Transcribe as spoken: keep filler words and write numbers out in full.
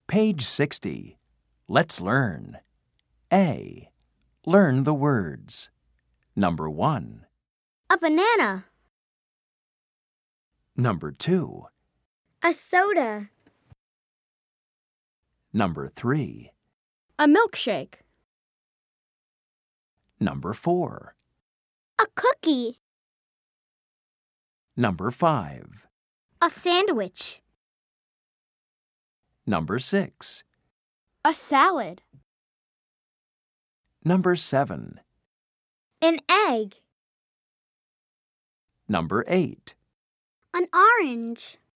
Page sixty. Let's learn. A. Learn the words. Number one. A banana. Number two. A soda. Number three. A milkshake. Number four. A cookie. Number five. A sandwich. Number six. A salad. Number seven. An egg. Number eight. An orange.